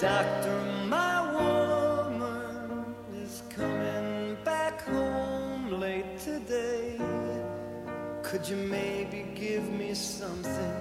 Doctor, my woman is coming back home late today. Could you maybe give me something?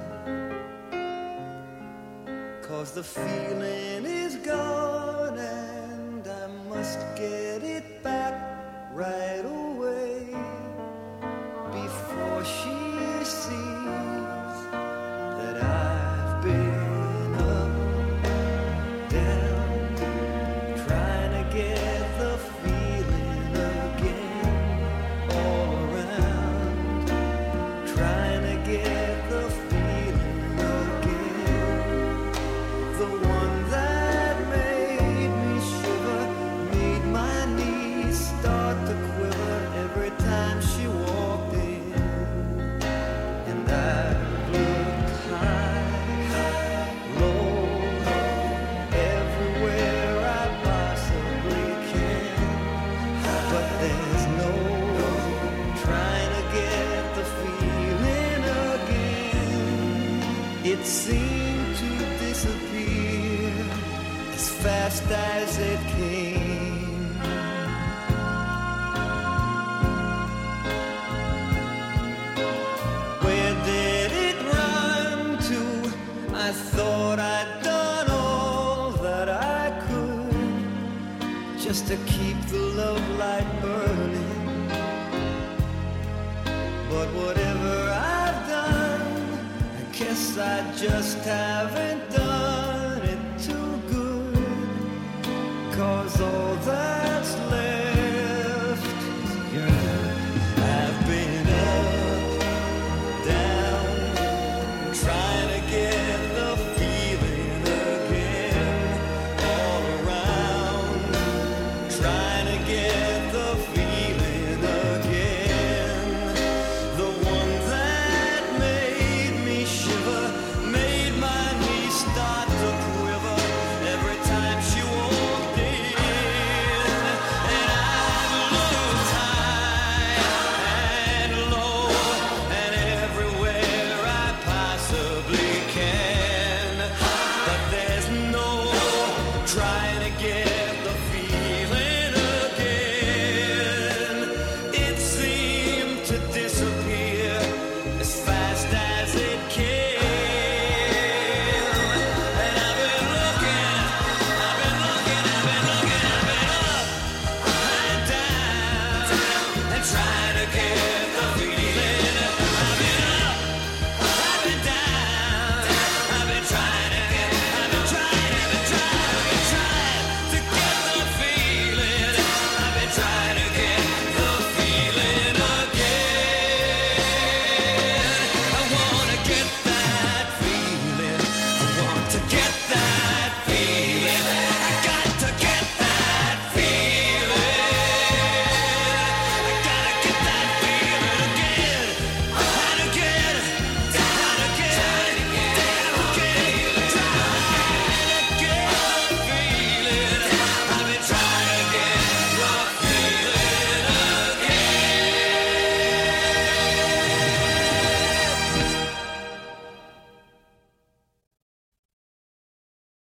'Cause the feeling is gone and I must get it back right away before she sees that I've been up, down, trying to get the feeling again, all around, trying to get the feeling again, the one that made me shiver, made my knees start to quiver every time she walked in. And I looked high, low, everywhere I possibly can, but there's no trying to get the feeling again. It seemed to disappear as fast as it came. Where did it run to? I thought I'd done all that I could just to keep the love light burning. But whatever I've done, I guess I just haven't done it too good. 'Cause all that's left